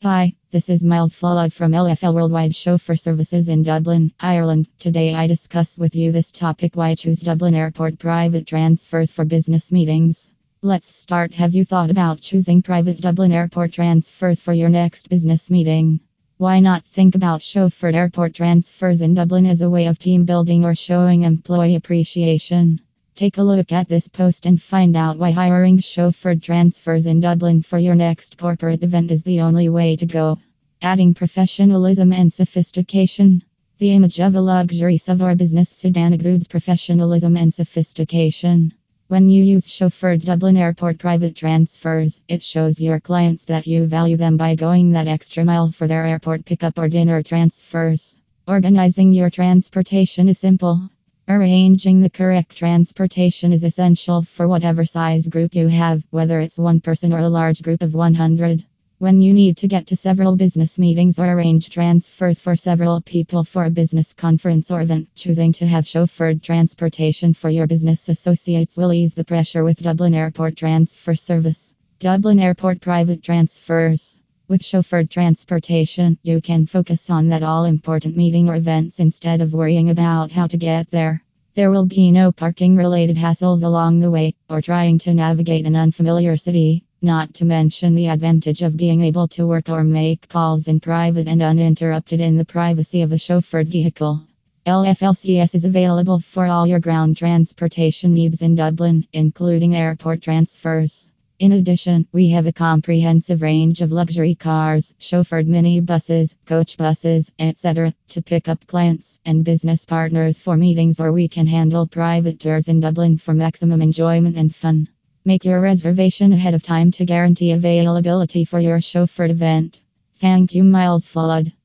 Hi, this is Miles Flood from LFL Worldwide Chauffeur Services in Dublin, Ireland. Today I discuss with you this topic: why choose Dublin Airport private transfers for business meetings. Let's start. Have you thought about choosing private Dublin Airport transfers for your next business meeting? Why not think about chauffeured airport transfers in Dublin as a way of team building or showing employee appreciation? Take a look at this post and find out why hiring chauffeured transfers in Dublin for your next corporate event is the only way to go. Adding professionalism and sophistication. The image of a luxury Savoy business sedan exudes professionalism and sophistication. When you use chauffeured Dublin Airport private transfers, it shows your clients that you value them by going that extra mile for their airport pickup or dinner transfers. Organizing your transportation is simple. Arranging the correct transportation is essential for whatever size group you have, whether it's one person or a large group of 100. When you need to get to several business meetings or arrange transfers for several people for a business conference or event, choosing to have chauffeured transportation for your business associates will ease the pressure with Dublin Airport Transfer Service. Dublin Airport Private Transfers. With chauffeured transportation, you can focus on that all-important meeting or events instead of worrying about how to get there. There will be no parking-related hassles along the way, or trying to navigate an unfamiliar city, not to mention the advantage of being able to work or make calls in private and uninterrupted in the privacy of a chauffeured vehicle. LFLCS is available for all your ground transportation needs in Dublin, including airport transfers. In addition, we have a comprehensive range of luxury cars, chauffeured minibuses, coach buses, etc., to pick up clients and business partners for meetings, or we can handle private tours in Dublin for maximum enjoyment and fun. Make your reservation ahead of time to guarantee availability for your chauffeured event. Thank you, Miles Flood.